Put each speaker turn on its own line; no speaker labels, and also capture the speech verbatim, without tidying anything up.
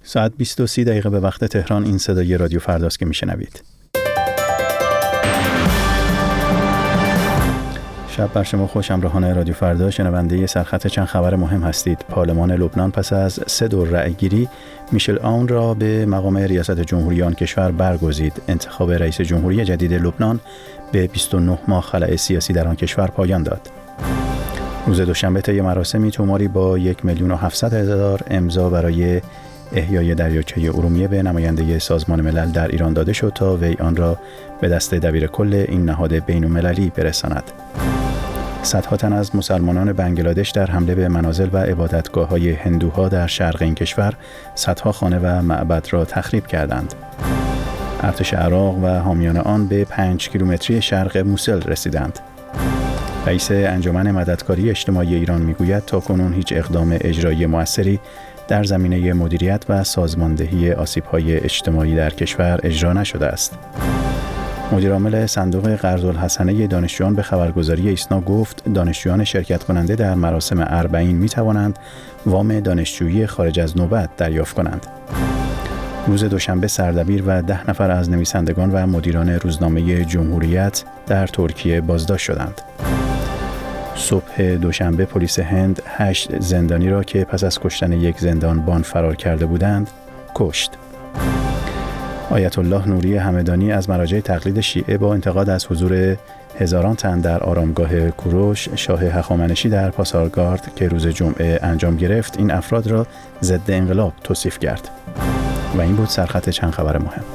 ساعت بیست و سی دقیقه به وقت تهران. این صدای رادیو فرداست که میشنوید. شب بر شما خوش. همراهان رادیو فردا، شنونده سرخط چند خبر مهم هستید. پارلمان لبنان پس از سه دور رأی‌گیری میشل آون را به مقام ریاست جمهوری آن کشور برگزید. انتخاب رئیس جمهوری جدید لبنان به بیست و نه ماه خلأ سیاسی در آن کشور پایان داد. روز دوشنبه طی مراسمی توماری با یک میلیون و هفتصد هزار امضا برای احیای دریاچه ارومیه به نماینده سازمان ملل در ایران داده شد تا وی آن را به دست دبیر کل این نهاد بین‌المللی برساند. صدها تن از مسلمانان بنگلادش در حمله به منازل و عبادتگاه‌های هندوها در شرق این کشور صدها خانه و معبد را تخریب کردند. ارتش عراق و حامیان آن به پنج کیلومتری شرق موسل رسیدند. رئیس انجمن مددکاری اجتماعی ایران میگوید تاکنون هیچ اقدام اجرایی مؤثری در زمینه مدیریت و سازماندهی آسیب‌های اجتماعی در کشور اجرا نشده است. مدیر عامل صندوق قرض‌الحسنه دانشجویان به خبرگزاری ایسنا گفت دانشجویان شرکت کننده در مراسم اربعین می توانند وام دانشجویی خارج از نوبت دریافت کنند. روز دوشنبه سردبیر و ده نفر از نویسندگان و مدیران روزنامه جمهوریت در ترکیه بازداشت شدند. صبح دوشنبه پلیس هند هشت زندانی را که پس از کشتن یک زندانبان فرار کرده بودند کشت. آیت الله نوری همدانی از مراجع تقلید شیعه با انتقاد از حضور هزاران تن در آرامگاه کوروش شاه هخامنشی در پاسارگارد که روز جمعه انجام گرفت این افراد را ضد انقلاب توصیف کرد. و این بود سرخط چند خبر مهم.